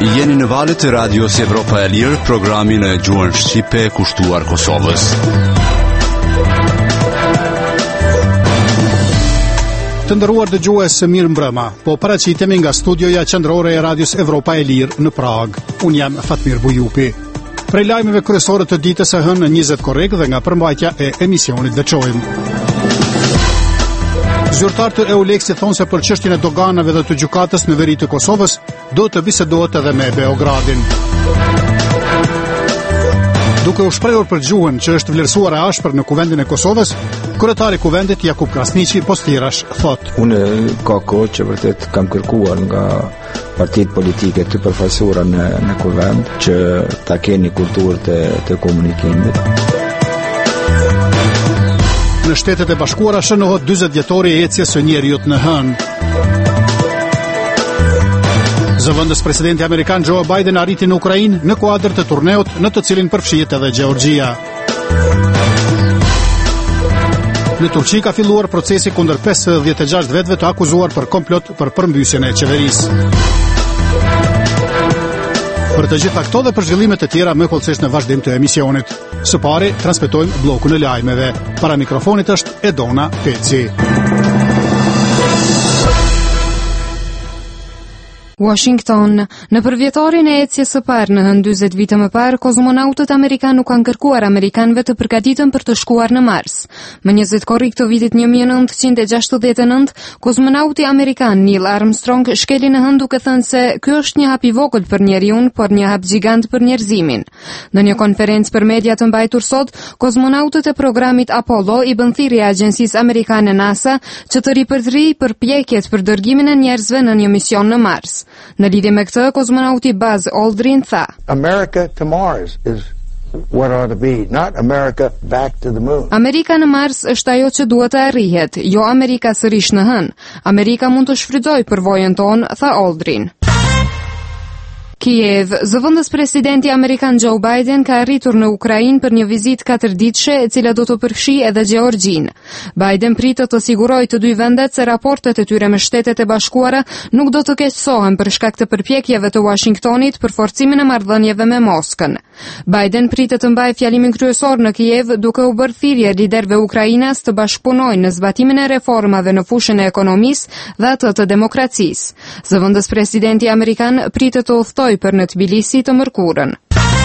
Jeni në valët e radios Evropa e Lirë, programin e gjuhën shqipe kushtuar Kosovës. Të nderuar dëgjues, mirë mbrëma. Po paraqitemi nga studioja qendrore e radios Evropa e Lirë në Prag. Unë jam Fatmir Bujupi. Prej lajmeve kryesore të ditës së hënë 20 korrekt dhe nga përmbajtja e emisionit veçojmë. Zyrtarët e EULEX-it thonë se për çështjen e doganave dhe të gjykatës në veri të Kosovës do të bisedohet edhe me Beogradin. Duke u shprehur për gjuhën që është vlerësuar e ashpër në kuvendin e Kosovës, kryetari i kuvendit Jakub Krasniqi Postirash thot: Unë ka kohë që vërtet kam kërkuar nga partitë politike të përfaqësuara në kuvend që ta keni kulturë të komunikimit. Në Shtetet e Bashkuara shënohet 40 vjetori e ecjes së njerëzit në hënë. Zëvendës presidenti amerikan Joe Biden arriti në Ukrainë në kuadër të turneut në të cilin përfshihet edhe Gjeorgjia. Në Turqi ka filluar procesi kundër 56 vetëve të akuzuar për komplot për përmbysjen e qeverisë. Për të gjitha këto dhe për zhvillimet e tjera më kollësisht në vazhdim të emisionit. Së pari transmetojmë bllokun e lajmeve. Para mikrofonit është Edona Peci. Washington. Në përvjetorin e ecjes së parë në hënë 40 vite më parë, kozmonautët amerikanë nuk kanë kërkuar amerikanëve të përgatiten për të shkuar në Mars. Më 20 korrik të vitit 1969, kozmonauti amerikan Neil Armstrong shkeli në hënë duke thënë se ky është një hap i vogël për njeriun, por një hap gjigant për njerëzimin. Në një konferencë për media të mbajtur sot, kozmonautët e programit Apollo i bën thirrje agjencisë amerikane NASA që të ripërdrejë përpjekjet për dërgimin e njerëzve në një mision në Mars. Në lidhje me këtë, kozmonauti Buzz Aldrin tha: America to Mars is what ought to be, not America back to the moon. Amerika në Mars është ajo që duhet të arrihet, jo Amerika sërish në hënë. Amerika mund të shfrytëzojë përvojën tonë, tha Aldrin. Kiev. Zëvendës presidenti amerikan Joe Biden ka arritur në Ukrainë për një vizitë 4-ditëshe e cila do të përfshijë edhe Gjeorgjinë. Biden pritet të sigurojë të dy vendet se raportet e tyre me Shtetet e Bashkuara nuk do të keqësohen për shkak të përpjekjeve të Washingtonit për forcimin e marrëdhënieve me Moskën. Biden pritet të mbajë fjalimin kryesor në Kiev duke u bërë thirrje liderëve ukrainas të bashkëpunojnë në zbatimin e reformave në fushën e ekonomisë dhe atë të demokracisë. Zëvendës presidenti amerikan pritet të udhtojë për në Tbilisi të mërkurën.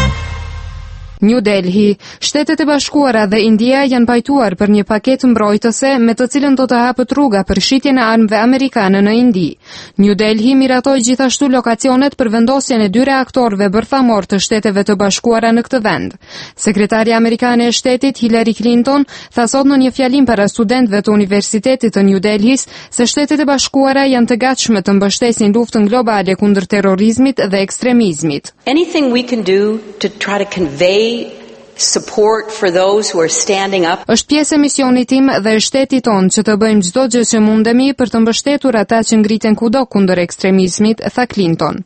New Delhi. Shtetet e Bashkuara dhe India janë pajtuar për një paketë mbrojtëse me të cilën do të hapet rruga për shitjen e armëve amerikane në Indi. New Delhi miratoi gjithashtu lokacionet për vendosjen e 2 reaktorëve bërthamor të Shteteve të Bashkuara në këtë vend. Sekretarja amerikane e shtetit Hillary Clinton tha sot në një fjalim para studentëve të Universitetit të New Delhis se Shtetet e Bashkuara janë të gatshme të mbështesin luftën globale kundër terrorizmit dhe ekstremizmit. Anything we can do to try to convey support for those who are standing up. Është pjesë e misionit tim dhe e shtetit tonë që të bëjmë çdo gjë që mundemi për të mbështetur ata që ngriten kudo kundër ekstremizmit, tha Clinton.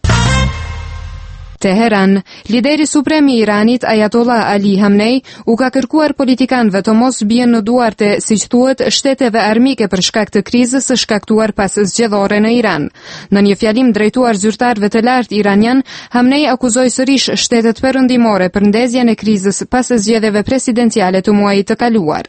Teheran. Lideri suprem i Iranit, Ayatollah Ali Khamenei, u ka kërkuar politikanëve të mos bien në duarte, siç thuhet, shteteve armike për shkak të krizës së shkaktuar pas zgjedhore në Iran. Në një fjalim drejtuar zyrtarëve të lartë iranian, Khamenei akuzoi sërish shtetet perëndimore për ndezjen e krizës pas zgjedhjeve presidenciale të muajit të kaluar.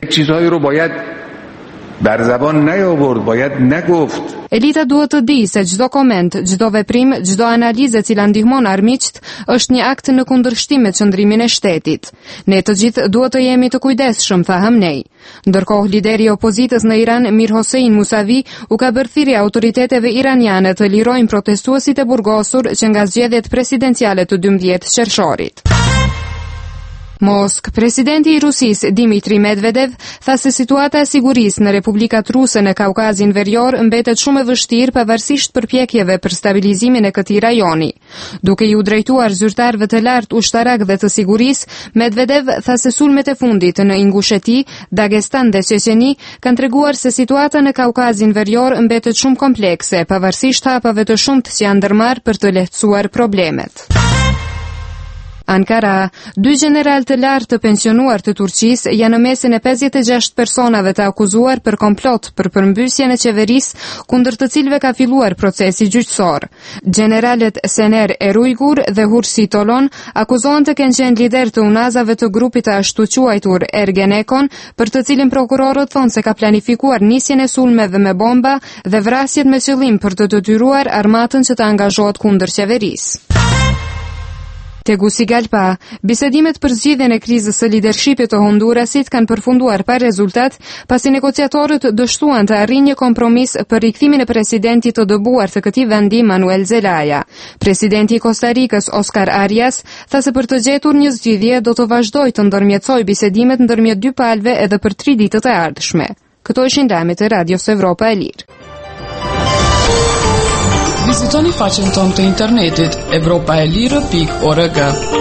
Elita duhet të di se çdo koment, çdo veprim, çdo analizë e cila ndihmon armiqt është një akt në kundërshtim me qëndrimin e shtetit. Ne të gjithë duhet të jemi të kujdesshëm, tha Khamenei. Ndërkohë, lideri i opozitës në Iran, Mir Hossein Musavi, u ka bërë thirrje autoriteteve iraniane të lirojnë protestuesit e burgosur që nga zgjedhjet presidenciale të 12 qershorit. Moskë. Presidenti i Rusisë, Dmitri Medvedev, tha se situata e sigurisë në Republikat Ruse në Kaukazin Verior mbetet shumë e vështirë pavarësisht përpjekjeve për stabilizimin e këtij rajoni. Duke i u drejtuar zyrtarëve të lartë ushtarak dhe të sigurisë, Medvedev tha se sulmet e fundit në Ingusheti, Dagestan dhe Çeçeni kanë treguar se situata në Kaukazin Verior mbetet shumë komplekse, pavarësisht hapave të shumtë që janë ndërmarrë për të lehtësuar problemet. Ankara, 2 general të lartë të pensionuar të Turqisë janë në mesin e 56 personave të akuzuar për komplot për përmbysjen e qeverisë kundër të cilëve ka filluar procesi gjyqësor. Generalet Sener Erujgur dhe Hursi Tolon akuzohen të kenë qenë lider të unazave të grupit të ashtu quajtur Ergenekon, për të cilin prokurorët thonë se ka planifikuar nisjen e sulmeve me bomba dhe vrasjet me qëllim për të detyruar armatën që të angazhohet kundër qeverisë. Tegucigalpa, bisedimet për zgjidhjen e krizës së lidershipit të Hondurasit kanë përfunduar pa rezultat, pasi negociatorët dështuan të arrijnë një kompromis për rikthimin e presidentit të dëbuar të këtij vendi, Manuel Zelaya. Presidenti i Kostarikës, Oscar Arias, tha se për të gjetur një zgjidhje do të vazhdojë të ndërmjetësojë bisedimet ndërmjet dy palëve edhe për 3 ditët e ardhshme. Këto ishin lajmet e Radios Evropa e Lirë. Vizitoni faqen tonë të internetit europaelire.org.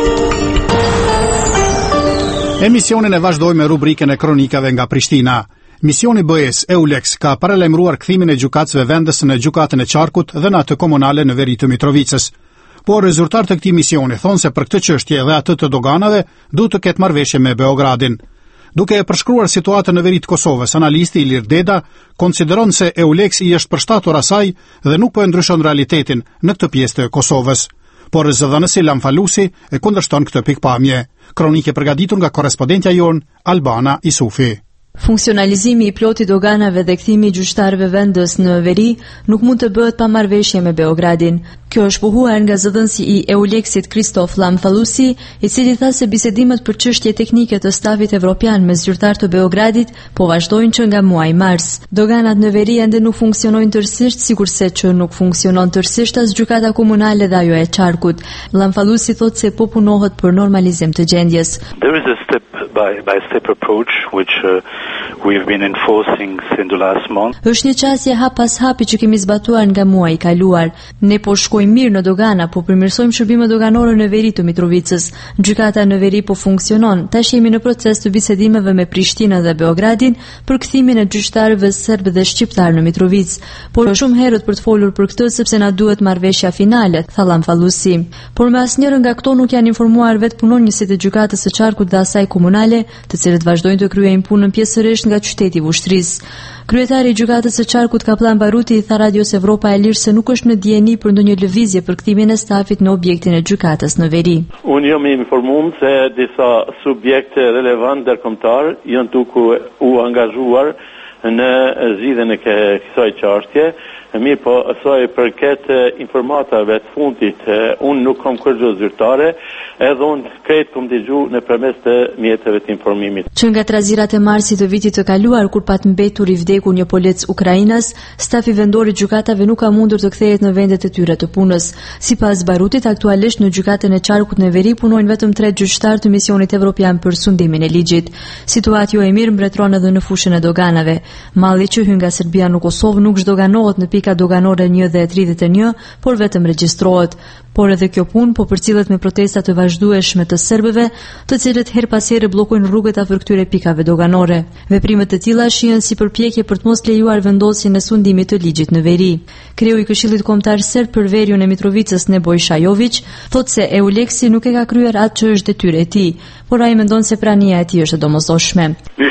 Emisionin e vazhdojmë me rubrikën e kronikave nga Prishtina. Misioni BE-s EULEX ka paralajmëruar kthimin e gjykatësve vendës në gjykatën e Qarkut dhe në atë komunale në veri të Mitrovicës. Por rezultat të këtij misioni thonë se për këtë çështje dhe atë të doganave duhet të ketë marrëveshje me Beogradin. Duke e përshkruar situatën në veri të Kosovës, analisti Ilir Deda konsideron se EULEX i është përshtatur asaj dhe nuk po e ndryshon realitetin në këtë pjesë të Kosovës. Por zëdhënësi Lamfalusi e kundërshton këtë pikpamje. Kronikë e përgatitur nga korrespondentja jon Albana Isufi. Funksionalizimi i plotit doganave dhe kthimi i gjyqtarëve vendës në veri nuk mund të bëhet pa marrëveshje me Beogradin. Kjo është pohuar nga zëdhënësi i EULEX-it Kristof Lamfalusi, i cili tha se bisedimet për çështje teknike të stafit evropian me zyrtar të Beogradit po vazhdojnë që nga muaji mars. Doganat në veri ende nuk funksionojnë tërësisht, sikurse që nuk funksionon tërësisht as gjykata komunale dhe ajo e Qarkut. Lamfalusi thotë se po punohet për normalizim të gjendjes. There is a step-by-step approach which we've been enforcing since the last month. Është një qasje hap pas hapi që kemi zbatuar nga muaji i kaluar. Ne po shkojmë mirë në dogana, po përmirësojmë shërbimet doganore në veri të Mitrovicës. Gjykata në veri po funksionon. Tash jemi në proces të bisedimeve me Prishtinën dhe Beogradin për kthimin e gjyqtarëve serb dhe shqiptar në Mitrovicë. Por shumë herët për të folur për këtë sepse na duhet marrëveshja finale, tha Lamfalusi. Por me asnjërin nga këto nuk janë informuar vetë punonjësit e gjykatës së Qarkut dhe asaj komunale, të cilët vazhdojnë të kryejnë punën pjesërisht nga qyteti i Vushtrrisë. Kryetari i gjykatës së Qarkut Kaplan Baruti i tha Radios Evropa e Lirë se nuk është në dieni për ndonjë lëvizje për kthimin e stafit në objektin e gjykatës në veri. Unë jam i informuar se disa subjekte relevant ndërkombëtar janë duke u angazhuar në zgjidhjen e kësaj çështje. Mirë po, asaj përket informatave të fundit, unë nuk kam kërgjë zyrtare, edhe unë krejt kom dëgju nëpërmes të mjeteve të informimit. Që nga trazirat e marsit të vitit të kaluar, kur pat mbetur i vdekur një polec Ukrainas, stafi vendor i gjykatave nuk ka mundur të kthehet në vendet e tyre të punës. Sipas Barutit, aktualisht në gjykatën e Qarkut në veri punojnë vetëm 3 gjyqtarë të misionit evropian për sundimin e ligjit. Situatë jo e mirë mbretëron edhe në fushën e doganave. Malli që hyn nga Serbia në Kosovë nuk zhdoganohet në pika doganore 1 dhe 31, por vetëm regjistrohet. Por edhe kjo punë po përcillet me protesta të vazhdueshme të serbëve, të cilët her pas here bllokojnë rrugët afër këtyre pikave doganore. Veprimet të tilla shihen si përpjekje për të mos lejuar vendosjen e sundimit të ligjit në veri. Kreu i Këshillit Kombëtar Serb për veriun e Mitrovicës, Neboj Shajović, thotë se EULEX-i nuk e ka kryer atë që është detyrë e tij, por ai mendon se prania e tij është e domosdoshme.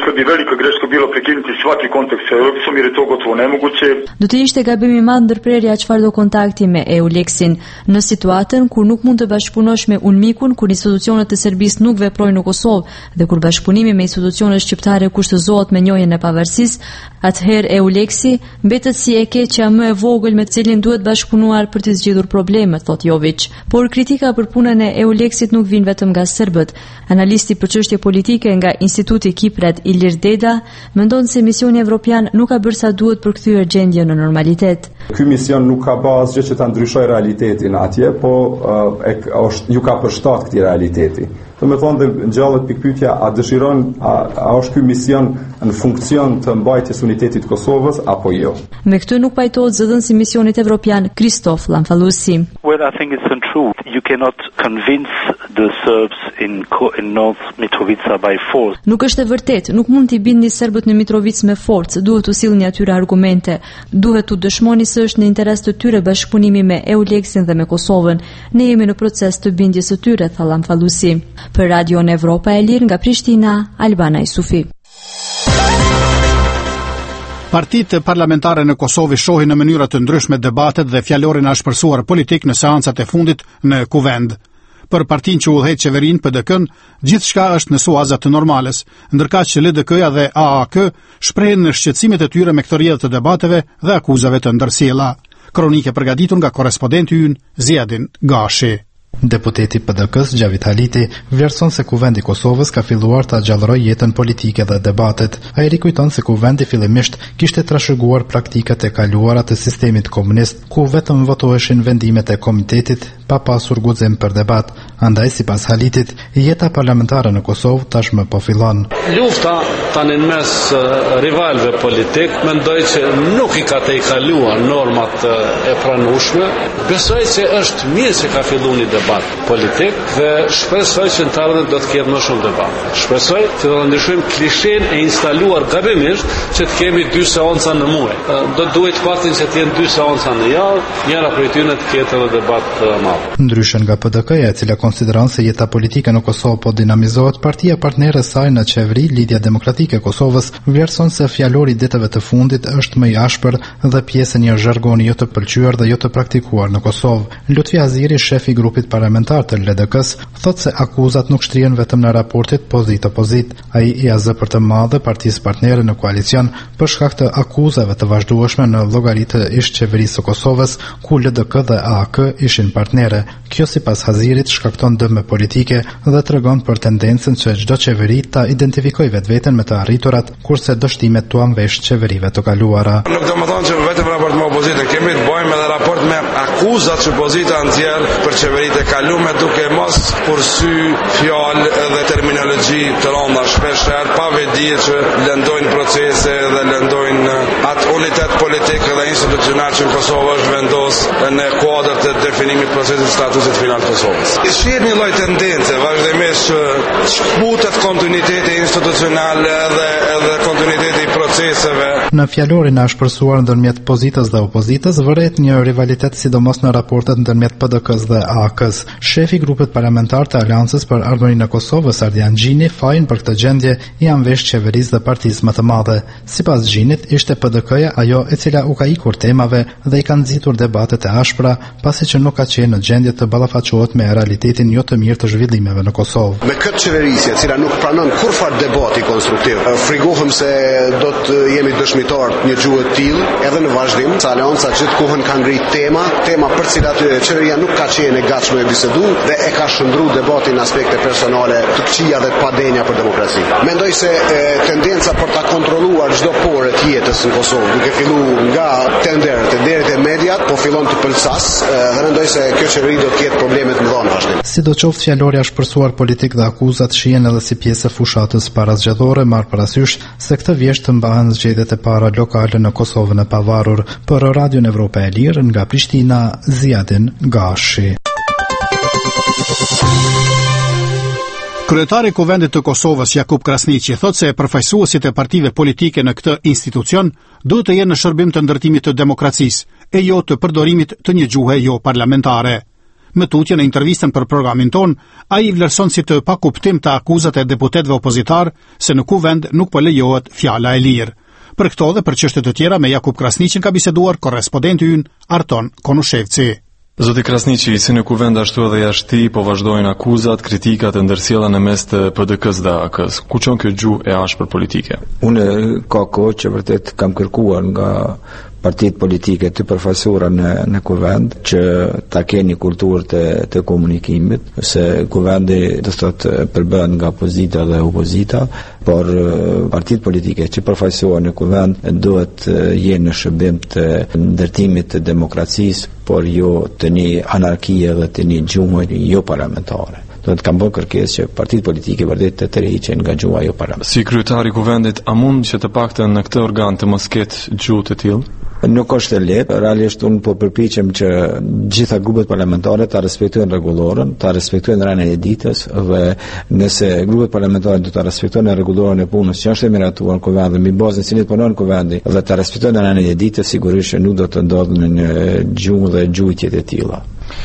Do të ishte gabim i madh ndërprerja çfarë do kontakti me EULEX-in në situatën kur nuk mund të bashkëpunosh me UNMIK-un, kur institucionet e Serbisë nuk veprojnë në Kosovë dhe kur bashkëpunimi me institucionet shqiptare kushtëzohet me njohjen e pavarësisë, atëherë EULEX-i mbetet si e keqja më e vogël me të cilin duhet bashkëpunuar për të zgjidhur problemet, thot Jović. Por kritika për punën e EULEX-it nuk vjen vetëm nga serbët. Analisti për çështje politike nga Instituti Kipret Ilir Deda mendon se misioni evropian nuk ka bërë sa duhet për kthyer gjendjen në normalitet. Ky mision nuk ka bërë asgjë që ta ndryshojë realitetin atje, po ju ka përshtat këtij realiteti. Do të thonë dhe ngjallet pikpyetja, a dëshiron, a është ky mision në funksion të mbajtjes unitetit të Kosovës apo jo? Me këtë nuk pajtohet zëdhënësi i misionit evropian Kristof Lamfalusi. Well, I think it's untrue. You cannot convince the Serbs in North Mitrovica by force. Nuk është e vërtet, nuk mund t'i bindni serbët në Mitrovicë me forcë, duhet t'u sillni atyre argumente, duhet t'u dëshmoni se është në interes të tyre bashkëpunimi me EULEX-in dhe me Kosovën. Ne jemi në proces të bindjes së tyre, tha Lamfalusi. Për Radio Evropa e Lirë nga Prishtina, Albana Isufi. Partitë parlamentare në Kosovë shohin në mënyra të ndryshme debatet dhe fjalorin ashpërsuar politik në seancat e fundit në kuvend. Për partinë që udhëheq qeverinë PDK-n, gjithçka është në suaza të normales, ndërkaq që LDK-ja dhe AAK shprehen në shqetësimet e tyre me këtë rrjedhë të debateve dhe akuzave të ndërsjella. Kronike përgatitur nga korrespondenti ynë Ziadin Gashi. Deputeti PDK-s Gjavit Haliti vlerëson se kuvendi i Kosovës ka filluar ta gjallërojë jetën politike dhe debatet. Ai rikujton se kuvendi fillimisht kishte trashëguar praktikat e kaluara të sistemit komunist, ku vetëm votoheshin vendimet e komitetit pa pasur guxim për debat. Andaj, sipas Halitit, jeta parlamentare në Kosovë tashmë po fillon. Lufta tani mes rivalëve politik mendoj që nuk i ka të kaluar normat e pranueshme. Besoj se është mirë se ka filluar një debat politik dhe shpresoj që në të ardhmen do të ketë më shumë debat. Shpresoj që do të ndryshojmë klishen e instaluar gabimisht që të kemi 2 seanca në muaj. Do duhet paktën që të jenë 2 seanca në javë, njëra prej tyre të ketë edhe debat të madh. Ndryshe nga PDK-ja, e cila konsideron se jeta politike në Kosovë po dinamizohet, partia partnere e saj në qeveri, Lidhja Demokratike e Kosovës, vlerëson se fjalori ditëve të fundit është më i ashpër dhe pjesë e një zhargoni jo të pëlqyer dhe jo të praktikuar në Kosovë. Lutfi Aziri, shefi i grupit parlamentar të LDK-s, thotë se akuzat nuk shtrihen vetëm në raportit pozit-opozit. Ai i azë për të madhe partisë partnere në koalicion për shkak të akuzave të vazhdueshme në llogaritë të ish qeverisë së Kosovës, ku LDK dhe AAK ishin partnere. Kjo sipas Hazirit shkakton dëme politike dhe tregon për tendencën që çdo qeveri ta identifikojë vetveten me të arriturat, kurse dështimet tuan vesh qeverive të kaluara. Nuk do të thonë që vetëm raport me opozitën, kemi të bëjmë edhe raport me akuzat që opozita nxjerr për qeveritë e kaluara, duke mos përsy fjalë dhe terminologji të rënda shpeshherë pa vedije që lëndojnë procese dhe lëndojnë atë unitet politik dhe institucional që në Kosovë është vendos në kuadër të definimit procesit statusit final të Kosovës. Shihet një lloj tendence vazhdimisht që shkputet kontinuiteti institucional edhe kontinuiteti i proceseve. Në fjalorin e ashpërsuar ndërmjet pozitës dhe opozitës vëret një rivalitet sidomos në raportet ndërmjet PDK-s dhe AAK-s. Shefi i grupit parlamentar të Aleancës për Ardhmërinë e Kosovës, Ardian Gjini, fajin për këtë gjendje i anvesh qeverisë dhe partisë më të madhe. Sipas Gjinit, ishte PDK-ja ajo e cila u ka ikur temave dhe i ka nxitur debatet e ashpra, pasi që nuk ka qenë në gjendje të ballafaqohet me realitetin jo të mirë të zhvillimeve në Kosovë. Me këtë qeverisje, e cila nuk pranon kurfar debati konstruktiv, frigohem se do të jemi dëshmitar një gjuhë të tillë, edhe në vazhdim, sa Aleanca gjithë kohën ka ngrit tema për cilat qeveria nuk ka qenë e gatshme me bisedu dhe e ka shndruar debatin në aspekte personale të këqija dhe të padenja për demokraci. Mendoj se tendenca për ta kontrolluar çdo porë të jetës në Kosovë, duke filluar nga tenderët deri te mediat, po fillon të pëlsas dhe mendoj se kjo qeveri do të ketë probleme të mëdha në vazhdim. Sidoqoftë, fjalori ashpërsuar politik dhe akuzat shihen edhe si pjesë e fushatës parazgjedhore, marr parasysh se këtë vjesht të mbahen zgjedhjet e para lokale në Kosovën e pavarur. Për Radio Evropa e Lirë nga Prishtina, Ziadin Gashi. Kryetari i Kuvendit të Kosovës Jakub Krasniqi thotë se përfaqësuesit e partive politike në këtë institucion duhet të jenë në shërbim të ndërtimit të demokracisë e jo të përdorimit të një gjuhe jo parlamentare. Më tutje në intervistën për programin ton, ai vlerëson si të pakuptim të akuzat e deputetëve opozitar se në kuvend nuk po lejohet fjala e lirë. Për këto dhe për çështje të tjera me Jakub Krasniqin ka biseduar korrespondenti ynë Arton Konushevci. Zoti Krasniqi, si në kuvend ashtu edhe jashtë po vazhdojnë akuzat, kritikat e ndërsjella në mes të PDK-s dhe AK-s. Ku çon kjo gjuhë e ashpër politike? Unë ka kohë që vërtet kam kërkuar nga partitë politike të përfaqësuara në kuvend që ta kenë kulturë të komunikimit, se kuvendi do të thotë përbën nga pozita dhe opozita, por partitë politike që përfaqësohen në kuvend duhet jenë në shërbim të ndërtimit të demokracisë, por jo të një anarkie dhe të një gjuhë jo parlamentare. Do të kam bërë kërkesë që partitë politike vërtet të tërheqen nga gjuha jo parlamentare. Si kryetari i kuvendit, a mund që të paktën në këtë organ të mos ketë gjuhë të tillë? Nuk është e lehtë, realisht unë po përpiqem që gjitha grupet parlamentare ta respektojnë rregullorën, ta respektojnë rënien e ditës dhe nëse grupet parlamentare do ta respektojnë rregullorën e punës që është e miratuar në kuvend dhe mbi bazën e cilit punon kuvendi dhe ta respektojnë rënien e ditës, sigurisht nuk do të ndodhin në gjumë dhe gjujtje të tilla.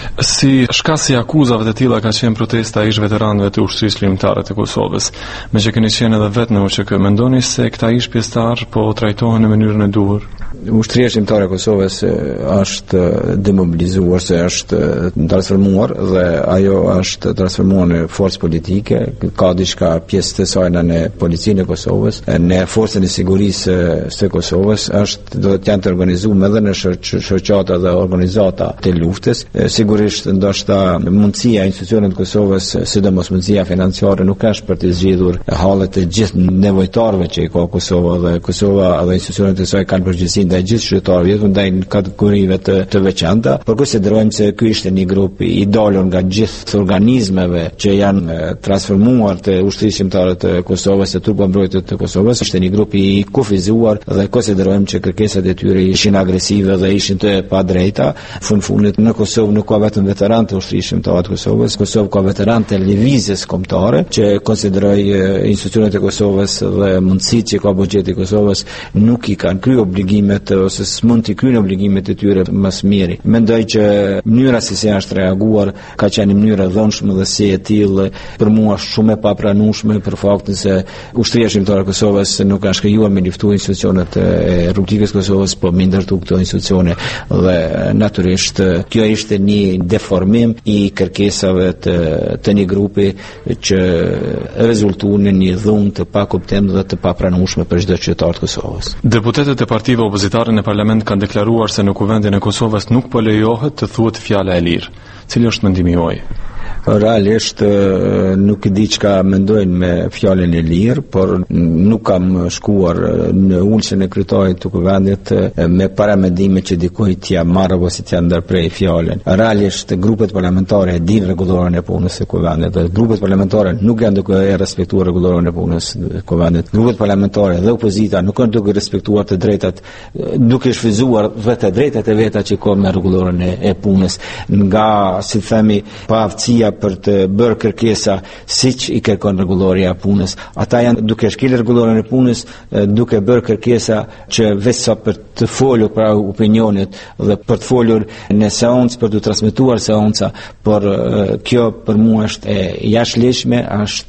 Si shkasi akuzave të tilla ka qenë protesta ish veteranëve të ushtrisë ligjare të Kosovës. Me që keni qenë edhe vetë në UÇK, mendoni se këta ish pjesëtar po trajtohen në mënyrën e duhur? Ushtria shqiptare e Kosovës është demobilizuar, se është transformuar dhe ajo është transformuar në forcë politike, ka diçka pjesë të saj në policinë e Kosovës, në forcën e sigurisë së Kosovës, do të janë të organizuar edhe në shoqata dhe organizata të luftës. Sigurisht ndoshta mundësia e institucioneve të Kosovës, sidomos mundësia financiare, nuk është për të zgjidhur hallet e gjithë nevojtarëve që ka Kosova dhe institucionet e saj kanë përgjegjësi ndaj gjithë qytetarëve, vetëm ndaj kategorive të veçanta, por konsiderojmë se ky ishte një grup i dalur nga gjithë organizmeve që janë transformuar të ushtrisë shqiptare të Kosovës, të trupa mbrojtëse të Kosovës, ishte një grup i kufizuar dhe konsiderojmë që kërkesat e tyre ishin agresive dhe ishin të padrejta. Fundit në Kosovë nuk ka vetëm veteran të ushtrisë shqiptare të Kosovës, Kosovë ka veteran të lëvizjes kombëtare që konsideroj institucionet e Kosovës dhe mundësitë që ka buxheti i Kosovës nuk i kanë kryer obligimet ose s'mund të kryejnë obligimet e tyre më së miri. Mendoj që mënyra si është reaguar ka qenë një mënyrë e dhënshme dhe si e tillë për mua shumë e papranueshme për faktin se ushtria shqiptare e Kosovës nuk ka shkëjuar me luftu institucionet e Republikës Kosovës, po me ndërtu këto institucione dhe natyrisht kjo ishte një deformim i kërkesave të një grupi që rezultuan në një dhunë të pakuptim dhe të papranueshme për çdo qytetar të Kosovës. Deputetët e partive opozitare në parlament kanë deklaruar se në kuvendin e Kosovës nuk po lejohet të thuhet fjala e lirë. Cili është mendimi juaj? Realisht nuk e di çka mendojnë me fjalën e lirë, por nuk kam shkuar në ulsën e kryetarit të kuvendit me paramendime që dikujt t'ia marrë ose t'ia ndërprej fjalën. Realisht grupet parlamentare e dinë rregullorën e punës së kuvendit dhe grupet parlamentare nuk janë duke e respektuar rregullorën e punës së kuvendit. Grupet parlamentare dhe opozita nuk kanë duke respektuar të drejtat, duke shfrytzuar vetë drejtat e veta që kanë me rregullorën e punës, nga si themi paaftësia për të bërë kërkesa siç i kërkon rregulloria e punës. Ata janë duke shkelur rregullorën e punës, duke bërë kërkesa që vetëm për të folur për opinionet dhe për të folur në seancë, për të transmetuar seanca, por kjo për mua është e jashtëligjshme,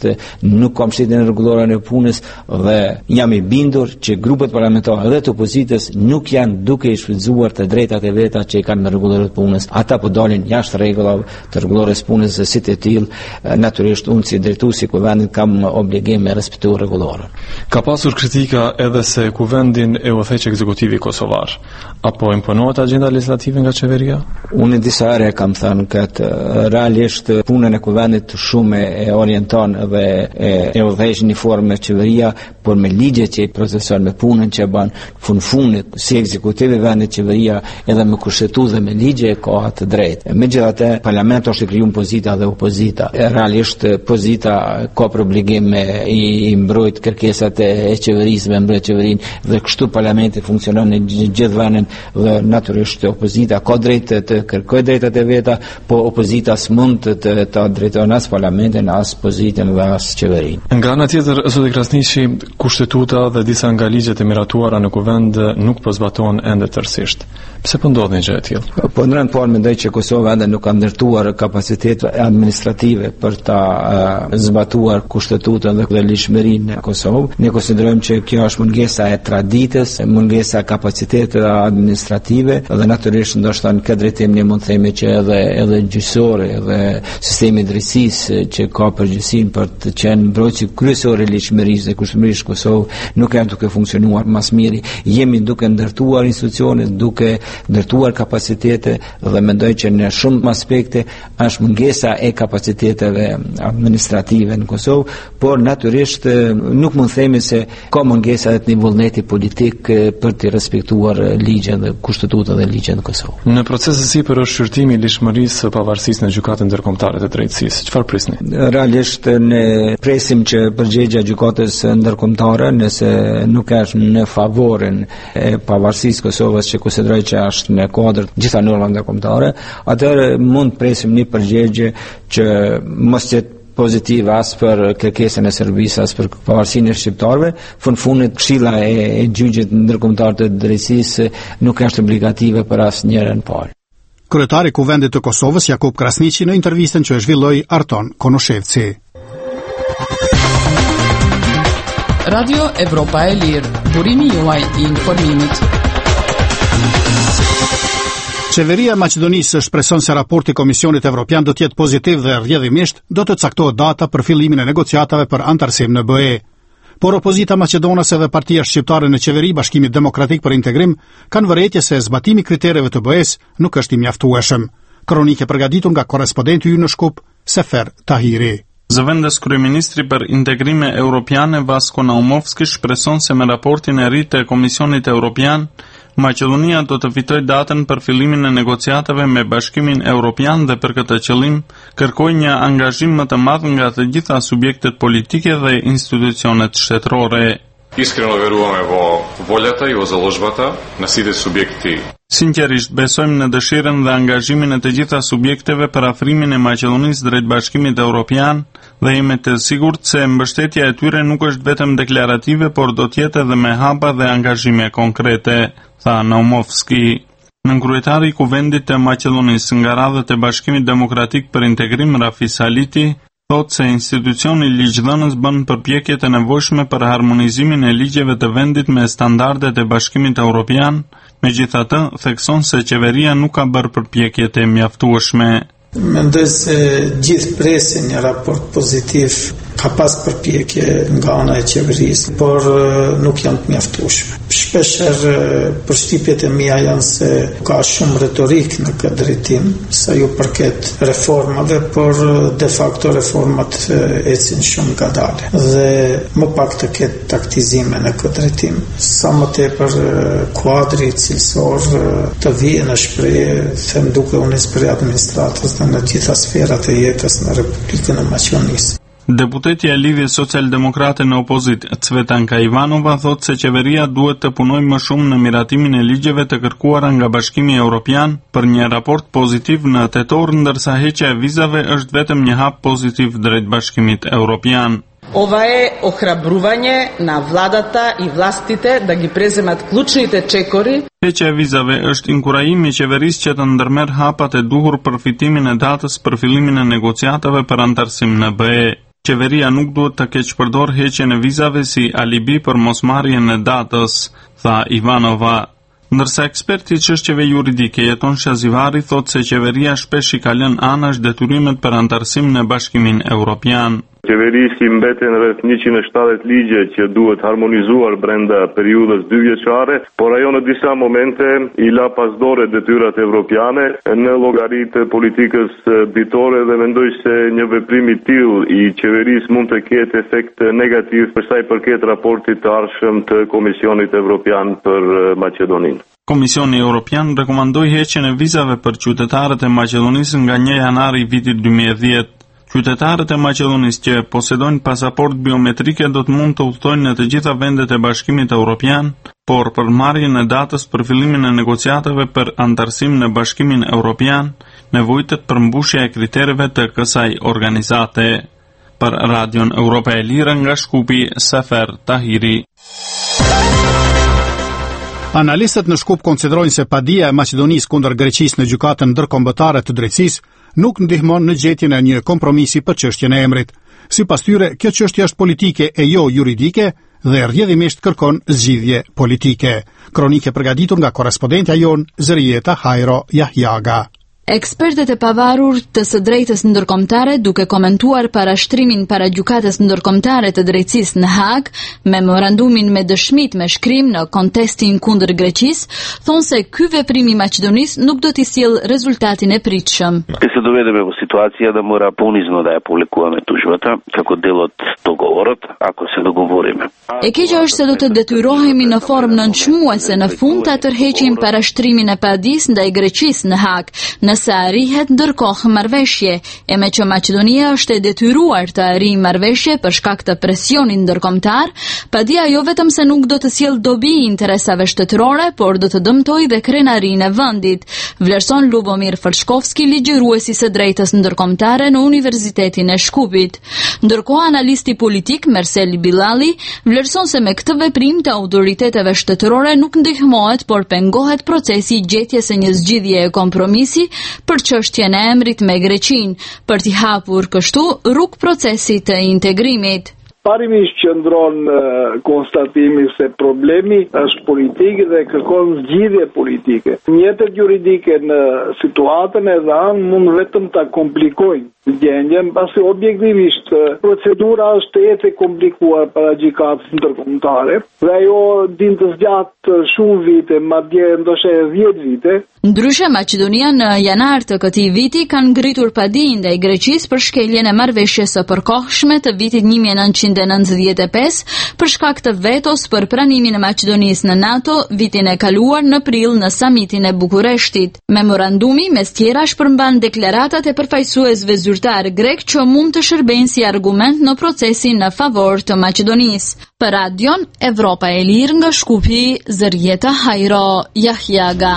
nuk kam shitje në rregullorën e punës dhe jam i bindur që grupet parlamentare dhe të opozitës nuk janë duke i shfrytzuar të drejtat e veta që i kanë në rregullorën e punës. Ata po dalin jashtë rregullave të rregullorës së punës. Si të tillë, natyrisht unë si drejtuesi i kuvendit kam obligim me respektu rregullorën. Ka pasur kritika edhe se kuvendin e udhëheq ekzekutivi kosovar. Apo imponohet agjenda legislative nga qeveria? Unë disa herë kam thënë këtë, realisht punën e kuvendit shumë e orienton dhe e udhëheq në formë qeveria, por me ligjet që i proceson, me punën që bën fundit si ekzekutivi i vendit, qeveria edhe me kushtetues dhe me ligje ka të drejtë. Megjithatë, parlamenti është krijuar pozita dhe opozita. Realisht pozita ka për obligim i mbrojt kërkesat e qeverisë, me mbrojt qeverinë dhe kështu parlamenti funksionon në gjithë vendin dhe natyrisht opozita ka drejtë të kërkojë drejtat e veta, po opozita s'mund të drejtojë as parlamentin, as pozitën dhe as qeverinë. Nga ana tjetër, zoti Krasniqi, kushtetuta dhe disa nga ligjet e miratuara në kuvend nuk po zbatohen ende tërësisht. Pse po ndodh një gjë e tillë? Po në rënd parë mendoj që Kosova ende nuk ka ndërtuar kapacitet administrative për ta zbatuar kushtetutën dhe ligjshmërinë në Kosovë. Ne konsiderojmë që kjo është mungesa e traditës, mungesa e kapacitetit administrative dhe natyrisht ndoshta në këtë drejtim ne mund të themi që edhe gjyqësore, edhe sistemi i drejtësisë që ka përgjegjësinë për të qenë mbrojtësi kryesor i ligjshmërisë dhe kushtërisë në Kosovë nuk janë duke funksionuar më së miri. Jemi duke ndërtuar institucione, duke ndërtuar kapacitete dhe mendoj që në shumë aspekte është mungesa e kapaciteteve administrative në Kosovë, por natyrisht nuk mund themi se ka mungesa e një vullneti politik për të respektuar ligjen dhe kushtetutën dhe ligjen në Kosovë. Në procesin sipër është shqyrtimi i lishmërisë së pavarësisë në gjykatën ndërkombëtare të drejtësisë. Çfarë prisni? Realisht ne presim që përgjegjja e gjykatës ndërkombëtare, nëse nuk është në favorin e pavarësisë Kosovës që konsideroj që është në kuadër gjitha normave ndërkombëtare, atëherë mund presim një përgjigje që mos jetë pozitive as për kërkesën e Serbisë, as për pavarësinë e shqiptarëve. Fundit këshilla e gjyqit ndërkombëtar të drejtësisë nuk është obligative për asnjërin palë. Kryetari i Kuvendit të Kosovës Jakub Krasniqi në intervistën që e zhvilloi Arton Konoshevci. Radio Evropa e Lirë, burimi juaj i informimit. Qeveria e Maqedonisë shpreson se raporti Komisionit Evropian do të jetë pozitiv dhe rrjedhimisht do të caktohet data për fillimin e negociatave për antarësim në BE. Por opozita maqedonase dhe partia shqiptare në qeveri Bashkimit Demokratik për Integrim kanë vërejtje se zbatimi kritereve të BE-s nuk është i mjaftueshëm. Kronike përgatitur nga korrespondenti ynë në Shkup, Sefer Tahiri. Zëvendës kryeministri për integrime europiane Vasko Naumovski shpreson se me raportin e ri të Komisionit Evropian, Maqedonia do të fitojë datën për fillimin e negociatave me Bashkimin Evropian dhe për këtë qëllim kërkoi një angazhim më të madh nga të gjitha subjektet politike dhe institucionet shtetërore. Iskreno veruame vo voljata i vo založbata na side subjekti. Sinqerisht besojmë në dëshirën dhe angazhimin e të gjitha subjekteve për afrimin e Maqedonisë drejt Bashkimit Evropian dhe jemi të sigurt se mbështetja e tyre nuk është vetëm deklarative, por do të jetë edhe me hapa dhe angazhime konkrete, tha Naumovski. Nënkryetari i Kuvendit të Maqedonisë nga radhët e Bashkimit Demokratik për Integrim Rafis Haliti thotë se institucioni ligjdhënës bën përpjekjet e nevojshme për harmonizimin e ligjeve të vendit me standardet e Bashkimit Evropian, megjithatë thekson se qeveria nuk ka bërë përpjekjet e mjaftueshme. Mendoj se gjithë presin një raport pozitiv ka pas përpjekje nga ana e qeverisë, por nuk janë të mjaftueshme. Shpeshher përshtypjet e mia janë se ka shumë retorik në këtë drejtim, sa ju përket reformave, por de facto reformat ecin shumë ngadale. Dhe më pak të ketë taktizime në këtë drejtim. Sa më tepër kuadri cilësor të vijë në shprehje, them duke u nisur për administratës dhe në gjitha sferat e jetës në Republikën e Maqedonisë. Deputetja e Lidhjes Socialdemokrate në opozit, Cvetanka Ivanova, thotë se qeveria duhet të punojë më shumë në miratimin e ligjeve të kërkuara nga Bashkimi Evropian për një raport pozitiv në tetor, ndërsa heqja e vizave është vetëm një hap pozitiv drejt Bashkimit Evropian. Ова е охрабрување на владата и властите да ги преземат клучните чекори. Heqja e vizave është inkurajimi i qeverisë që të ndërmerr hapat e duhur për fitimin e datës për fillimin e negociatave për antarësim në BE. Qeveria nuk duhet të keqpërdor heqjen e vizave si alibi për mosmarrjen e datës, tha Ivanova. Ndërsa eksperti i çështjeve juridike Jeton Shazivari thotë se qeveria shpesh i ka lënë anash detyrimet për antarësim në Bashkimin Evropian. Qeverisi mbeten rreth 170 ligje që duhet harmonizuar brenda periudhës 2 vjeçare, por ajo në disa momente i la pasdore detyrat evropiane në llogaritë politikës ditore dhe mendoj se një veprim i tillë i qeverisë mund të ketë efekt negativ për sa i përket raportit të ardhshëm të Komisionit Evropian për Maqedoninë. Komisioni Evropian rekomandoi heqjen e vizave për qytetarët e Maqedonisë nga 1 janar i vitit 2010. Qytetarët e Maqedonisë që posedojnë pasaport biometrike do të mund të udhtojnë në të gjitha vendet e Bashkimit Evropian, por për marrjen e datës për fillimin e negociatave për antarësim në Bashkimin Evropian, nevojitet përmbushja e kritereve të kësaj organizate. Për Radion Evropa e Lirë nga Shkupi, Sefer Tahiri. Analistët në Shkup konsiderojnë se padia e Maqedonisë kundër Greqisë në gjykatën ndërkombëtare të drejtësisë nuk ndihmon në gjetjen e një kompromisi për çështjen e emrit. Sipas tyre, kjo çështje është politike e jo juridike dhe rrjedhimisht kërkon zgjidhje politike. Kronike përgatitur nga korrespondentja jon Zërieta Hajro Jahjaga. Ekspertët e pavarur të së drejtës ndërkombëtare, duke komentuar parashtrimin para Gjykatës Ndërkombëtare të Drejtësisë në Hag, memorandumin me dëshmitë me shkrim në kontestin kundër Greqisë, thonë se ky veprim i Maqedonisë nuk do t'i sjellë rezultatin e pritshëm. Се доведеме во ситуација да мора понизно да ја публикуваме тужбата како дел од договорот, ако се договориме. E keqja është se do të detyrohemi në formë nënçmuese në fund ta tërheqim parashtrimin e padisë ndaj Greqisë në Hag, nëse arrihet ndërkohë marrëveshje, e me që Maqedonia është e detyruar të arrijë marrëveshje për shkak të presionit ndërkombëtar, padia jo vetëm se nuk do të sjellë dobi interesave shtetërore, por do të dëmtojë dhe krenarinë e vendit, vlerëson Lubomir Fërshkovski, ligjëruesi së drejtës ndërkombëtare në Universitetin e Shkupit. Ndërkohë analisti politik Mersel Bilali vlerëson se me këtë veprim të autoriteteve shtetërore nuk ndihmohet, por pengohet procesi i gjetjes së një zgjidhje e kompromisi për çështjen e emrit me Greqinë, për t'i hapur kështu rrugë procesit të integrimit. Parimisht qëndron konstatimi se problemi është politik dhe kërkon zgjidhje politike. Mjetet juridike në situatën e dhanë mund vetëm ta komplikojnë gjendjen, pasi objektivisht procedura është e komplikuar para gjykatës ndërkombëtare dhe ajo din të zgjatë shumë vite, madje ndoshta 10 vite. Ndryshe, Maqedonia në janar të këtij viti kanë ngritur padi ndaj Greqisë për shkeljen e marrëveshjes së përkohshme të vitit 1995 për shkak të vetos për pranimin e Maqedonisë në NATO vitin e kaluar në prill në samitin e Bukureshtit. Memorandumi mes tjera shpërmban deklaratat e përfaqësuesve zyrtar grek që mund të shërbejnë si argument në procesin në favor të Maqedonisë. Për Radion Evropa e Lirë nga Shkupi, Zërjeta Hajro Jahjaga.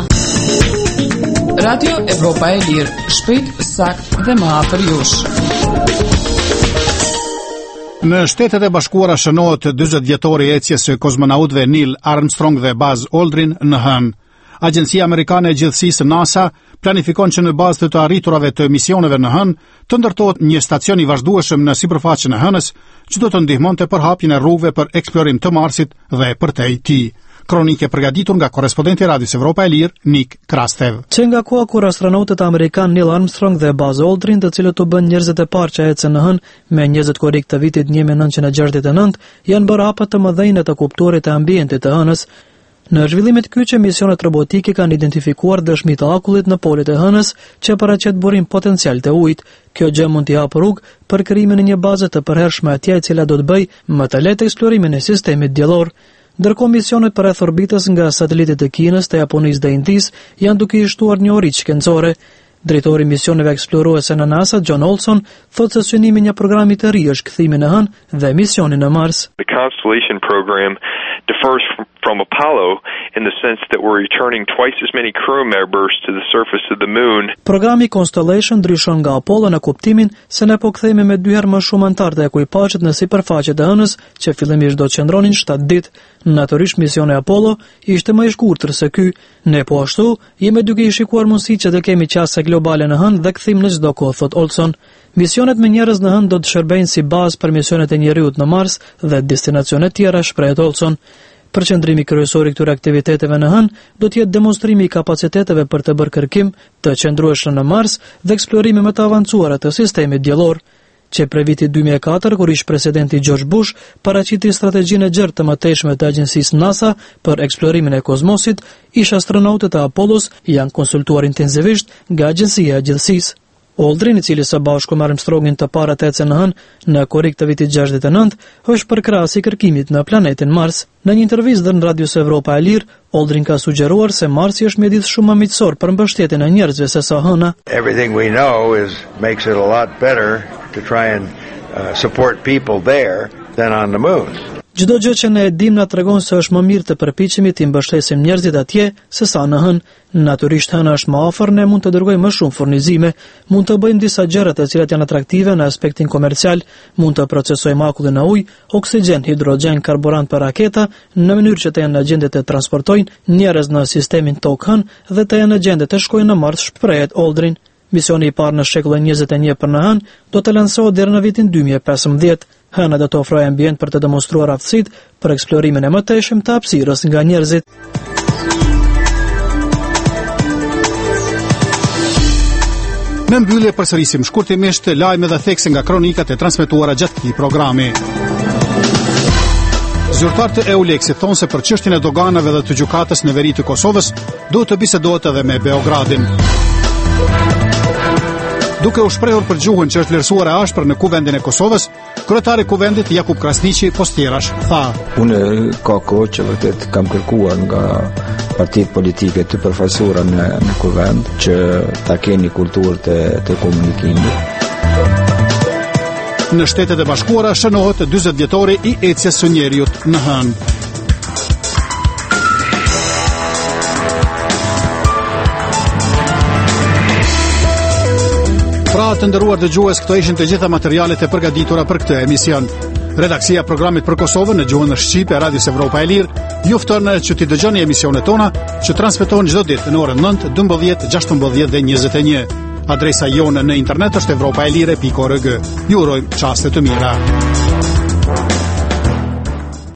Radio Evropa e Lirë, shpejt, sakt dhe më afër jush. Në Shtetet e Bashkuara shënohet 40 vjetori e ecjes së kozmonautëve Neil Armstrong dhe Buzz Aldrin në Hënë. Agjencia Amerikane e Gjithësisë NASA planifikon që në bazë të arriturave të misioneve në Hënë të ndërtohet një stacion i vazhdueshëm në sipërfaqen e Hënës, që do të ndihmonte për hapjen e rrugëve për eksplorim të Marsit dhe përtej tij. Kronike përgatitur nga korrespondenti i Radios Evropa e Lirë, Nik Krastev. Që nga koha kur astronautët amerikan Neil Armstrong dhe Buzz Aldrin, të cilët u bën njerëzit e parë që ecën në Hënë me njerëzit korrik të vitit 1969, janë bërë hapa të mëdhenj të kuptuarit të ambientit të Hënës. Në zhvillimet kyçe, misionet robotike kanë identifikuar dëshmi të akullit në polet e Hënës që paraqet burim potencial të ujit. Kjo gjë mund t'i hapë rrugë për krijimin e një baze të përhershme atje, e cila do të bëjë më të lehtë eksplorimin e sistemit diellor. Ndërkohë, misionet për rreth orbitës nga satelitet e Kinës, të Japonisë dhe Indisë janë duke i shtuar një origj shkencore. Drejtori i misioneve eksploruese në NASA, John Olson, thotë se synimi i një programi të ri është kthimi në Hënë dhe misioni në Mars. The Constellation program differs from Apollo in the sense that we're returning twice as many crew members to the surface of the moon. Programi Constellation ndryshon nga Apollo në kuptimin se ne po kthehemi me 2 herë më shumë anëtar të ekuipazhit në sipërfaqe të Hënës, që fillimisht do të qëndronin 7 ditë. Natyrisht misioni Apollo ishte më i shkurtër se ky. Ne po ashtu jemi duke i shikuar mundësi që të kemi qasje globale në Hënë dhe kthim në çdo kohë, thot Olson. Misionet me njerëz në Hënë do të shërbejnë si bazë për misionet e njerëzit në Mars dhe destinacione tjera, shpreh Olson. Përqendrimi kryesor i këtyre aktiviteteve në Hënë do të jetë demonstrimi i kapaciteteve për të bërë kërkim të qëndrueshëm në Mars dhe eksplorime më të avancuara të sistemit diellor. Që për vitin 2004, kur ish presidenti George Bush paraqiti strategjinë e gjerë të mëtejshme të agjencisë NASA për eksplorimin e kozmosit, ish astronautët e Apollos janë konsultuar intensivisht nga agjencia e gjithësisë. Aldrin, i cili së bashku me Armstrongin të parë të ecën në Hënë në korrik të vitit 69, është përkrahas i kërkimit në planetin Mars. Në një intervistë në Radios Evropa e Lirë, Aldrin ka sugjeruar se Marsi është mjedis shumë më miqësor për mbështetjen e njerëzve se sa Hëna. Everything we know makes it a lot better to try and support people there than on the moon. Çdo gjë që ne e dim na tregon se është më mirë të përpiqemi të mbështesim njerëzit atje se sa në Hënë. Natyrisht Hëna është më afër, ne mund të dërgojmë më shumë furnizime, mund të bëjmë disa gjëra të cilat janë atraktive në aspektin komercial, mund të procesojmë akullin e ujë, oksigjen, hidrogjen, karburant për raketa, në mënyrë që të jenë në gjendje të transportojnë njerëz në sistemin Tokë Hënë dhe të jenë në gjendje të shkojnë në Mars, shprehet Aldrin. Misioni i parë në shekullin 21 për në Hënë do të lansohet deri në vitin 2015. Hëna do të ofrojë ambient për të demonstruar aftësitë për eksplorimin e mëtejshëm të hapësirës nga njerëzit. Në mbyllje përsërisim shkurtimisht lajme dhe thekse nga kronikat e transmetuara gjatë këtij programi. Zyrtarët e EULEX-it thonë se për çështjen e doganave dhe të gjykatës në veri të Kosovës duhet të bisedohet edhe me Beogradin. Duke u shprehur për gjuhën që është vlerësuar e ashpër në kuvendin e Kosovës, kryetari i kuvendit Jakub Krasniqi postjerash tha: Unë ka kohë që vërtet kam kërkuar nga partitë politike të përfaqësuara në kuvend që ta keni kulturë të komunikimit. Në Shtetet e Bashkuara shënohet 40 vjetori i ecjes së njeriut në hënë. Pra të nderuar dëgjues, këto ishin të gjitha materialet e përgatitura për këtë emision. Redaksia e programit për Kosovën në gjuhën shqipe e Radios Evropa e Lirë ju fton që t'i dëgjoni emisionet tona që transmetohen çdo ditë në orën 9, 12, 16 dhe 21. Adresa jonë në internet është europaelire.org. Ju urojmë çaste të mira.